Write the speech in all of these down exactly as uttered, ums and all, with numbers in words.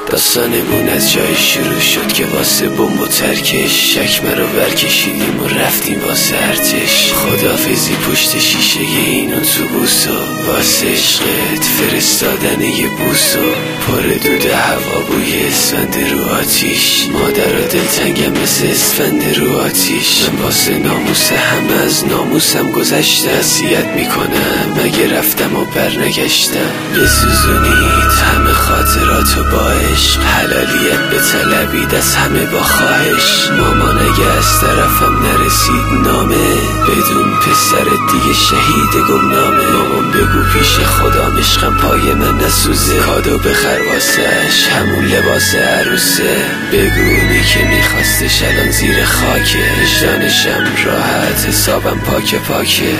داستانمون از جایی شروع شد که واسه بمب و ترکش شکمه رو برکشیدیم و رفتیم واسه ارتش. خدافزی پشت شیشه این اتوبوس و واسه عشقت فرستادن یه بوس و پر دود هوا بوی اسفند رو آتیش. مادر و دلتنگم مثل اسفند رو آتیش. من واسه ناموس همه از ناموسم گذشتم. نصیحت میکنم مگه رفتم و برنگشتم. بسوزونید همه خاطراتو با عشق، حلالیت به طلبید از همه با خواهش. مامان اگه از طرفم نرسید نامه، بدون پسرت دیگه شهید گمنامه. مامان بگو پیش خدا عشقم پای من نسوزه، کادو بخر واسش همون لباس عروسه. بگو اونی که میخواستش الان زیر خاکه، وجدانشم راحت حسابم پاکه پاکه.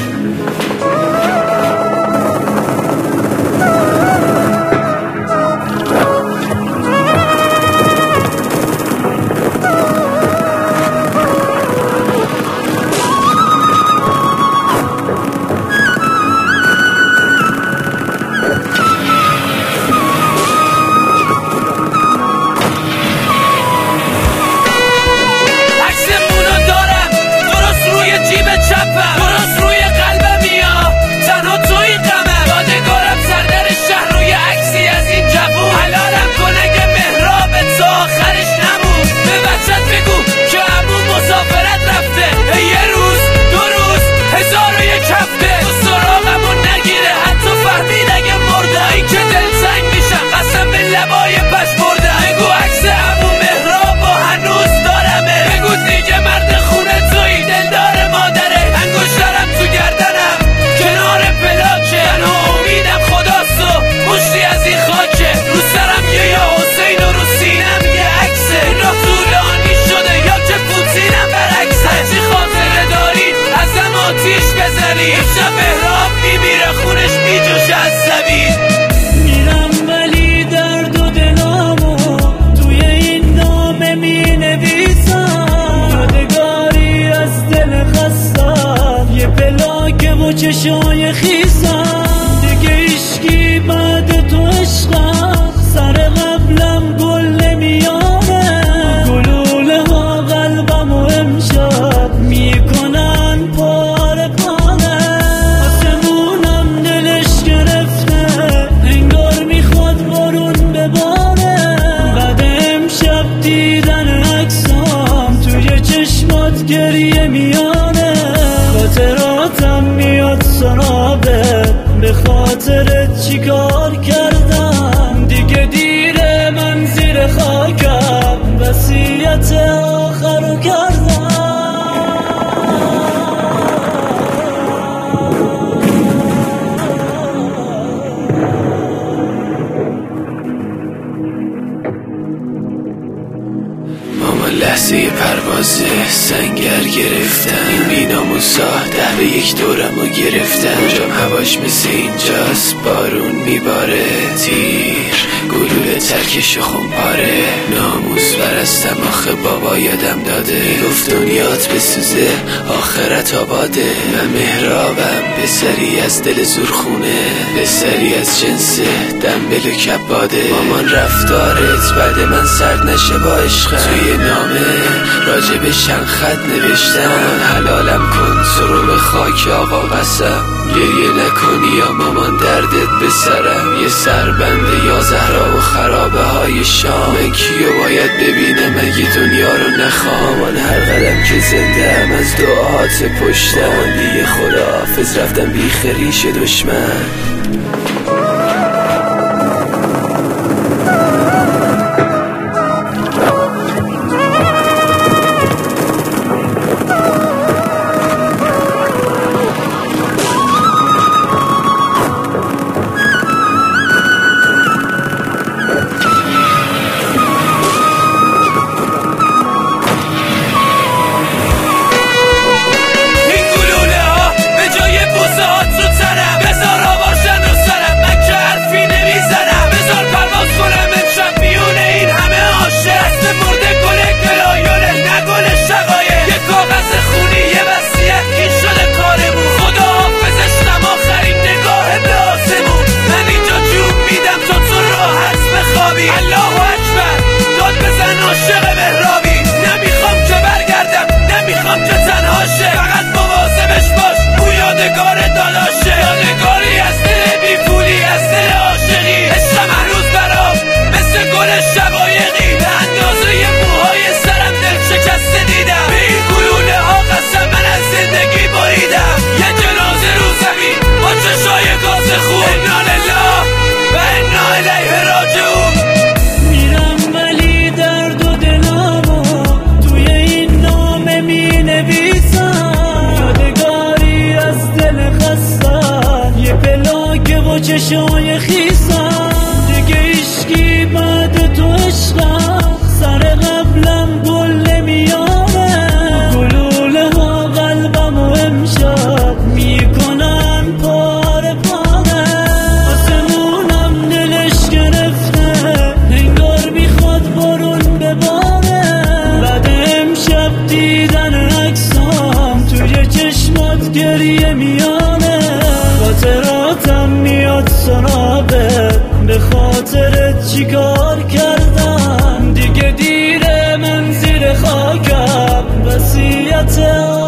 میرم ولی درد و دلامو توی این نامه می نویسم. یادگاری از دل خستم، یه پلاک و چشای خیسم. دیگه عشقی بعد تو عشقم، سر قبلم گل نمیاره. گلوله ها قلبم و امشب میکنن پاره پاره. آسمونم دلش گرفته، انگار میخواد بارون بباره. بعد امشب دیدن عکسام توی چشمات گریه میاره. خاطراتم میاد سرابه، به خاطرت چیکار کردم. دیگه دیره من زیر خاکم، وصیت آخرو کردم. مامان لحظه پروازه سنگر گرفتم. این بیناموسا ده به یک دورمو گرفتم. اونجام هواش مثل اینجاست، بارون میباره. تیر گلوله ترکش خونپاره. ناموس برستم آخه بابا یادم داده، میگفت دنیات بسوزه آخرت آباده. من مهرابم پسری از دل زورخونه، پسری از جنس دنبل و کباده. مامان رفتارت بعد من سرد نشه با عشقم. توی نامه راجب شن خط نوشتم، حلالم کن تو رو به خاک آقا قسم. گریه نکنی یا مامان دردت به سرم. یه سربنده یا زهرا و خرابه های شام. من کیو باید ببینم اگه دنیا رو نخوام. من هر قدم که زندم از دعات پشتم. دیگه خداحافظ رفتم بی خریش دشمن. این گلوله ها به جای بوسه هات رو تنم، بذار آواشن رو سرم. چی کار کردم دیگه دیره من زیر خاکم وصیت